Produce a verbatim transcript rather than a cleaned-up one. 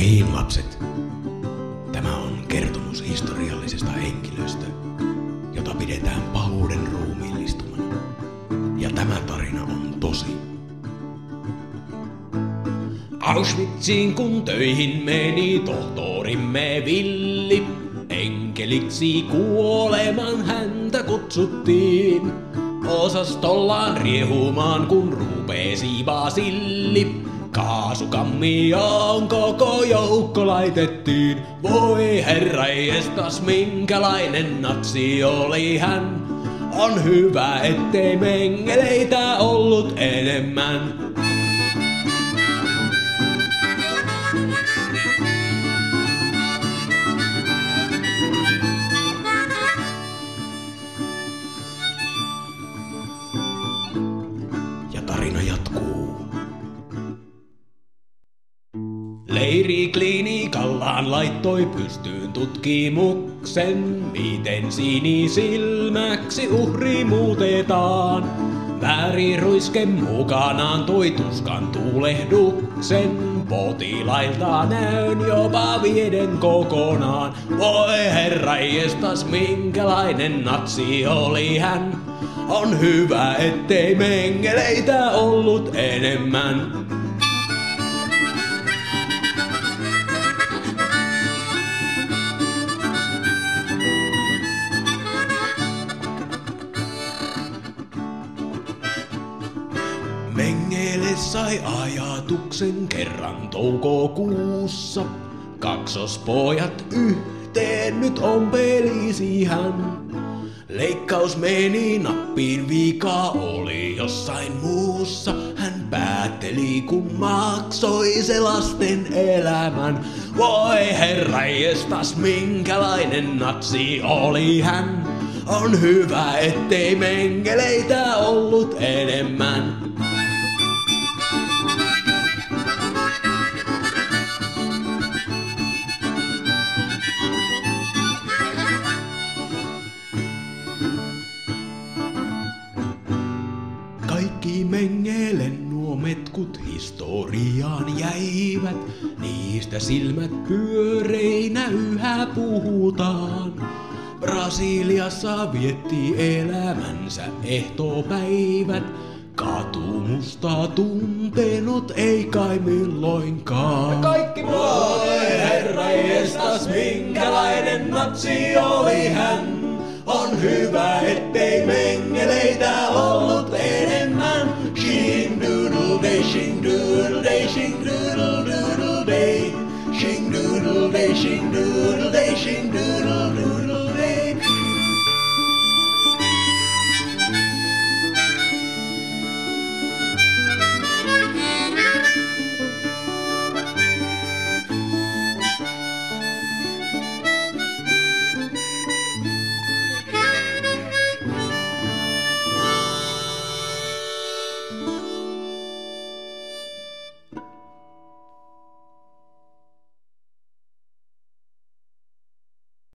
niin, lapset. Tämä on kertomus historiallisesta henkilöstä, jota pidetään pahuuden ruumiillistumana. Ja tämä tarina on tosi. Auschwitziin kun töihin meni tohtorimme Villi, enkeliksi kuoleman häntä kutsuttiin. Osastollaan riehumaan kun rupesi basilli, kaasukammioon koko joukko laitettiin. Voi herranjestas, minkälainen natsi oli hän. On hyvä ettei mengeleitä ollut enemmän. Ja tarina jatkuu. Leirikliinikallaan laittoi pystyyn tutkimuksen, miten sinisilmäksi uhri muutetaan. Väriruiske mukanaan toi tuskan tulehduksen, potilailta näön jopa vieden kokonaan. Voi herranjestas, minkälainen natsi oli hän. On hyvä ettei mengeleitä ollut enemmän. Mengele sai ajatuksen kerran toukokuussa. Kaksospojat yhteen nyt ompelisi hän. Leikkaus meni nappiin, vika oli jossain muussa. Hän päätteli kun maksoi se lasten elämän. Voi herranjestas, minkälainen natsi oli hän. On hyvä ettei mengeleitä ollut enemmän. Kaikki Mengelen nuo metkut historiaan jäivät, niistä silmät pyöreinä yhä puhutaan. Brasiliassa vietti elämänsä ehtoopäivät, katumusta tuntenut ei kai milloinkaan. Kaikki voi herranjestas, minkälainen natsi oli hän. On hyvä ettei mengeleitä ollut enemmän. Shing doodle day, shing doodle day, shing doodle doodle day. Shing doodle day, shing doodle day, shing doodle